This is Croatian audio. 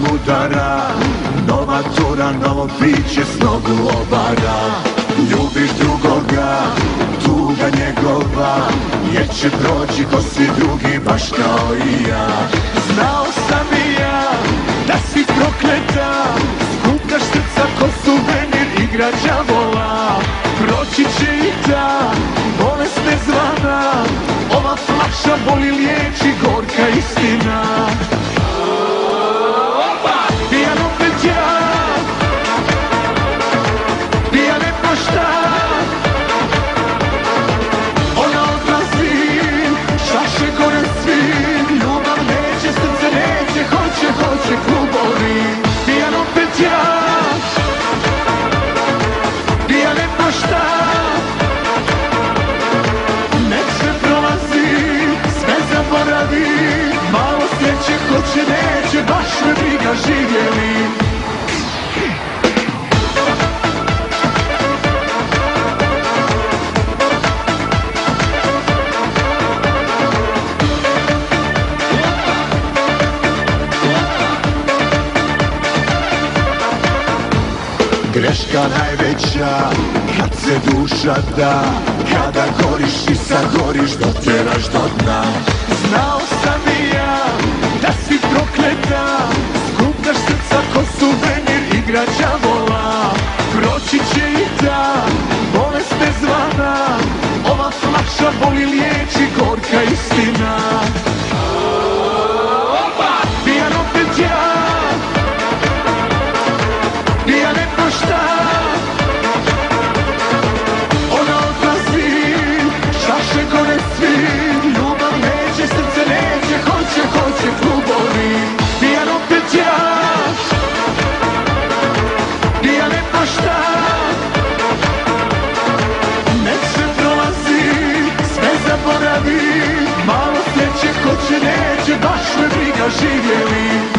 udara, nova tura, novo piće s nogu obara. Ljubiš drugoga, tuga njegova, jer će proći ko svi drugi baš kao i ja. Znao sam i ja da si prokleta, skupljaš srca ko suvenir igra đavola. Proći će i ta bolest nezvana, ova flaša boli liječi gorka istina. Pijan opet ja, pijan ne pošta, ona odlazi, šaše gore svim, ljubav neće, srce neće, hoće klubovi. Pijan opet ja, pijan ne pošta, nek se prolazi, sve zaboravi, malo sreće, hoće, neće, baš me briga živjeli. Greška najveća, kad se duša da, kada goriš i sagoriš, dotjeraš do dna. Znao sam i ja da si prokleta, skupljaš srca ko suvenir igra đavola. Proći će i ta bolest nezvana, ova flaša boli liječi gorka istina. Pijan opet ja, pijan ne pošta, ona odlazi, šaše gore svim, ljubav neće, srce neće, hoće klubovi. Pijan opet ja, pijan ne pošta, nek se prolazi, sve zaboravi, malo sreće, hoće, neće, baš me briga živjeli.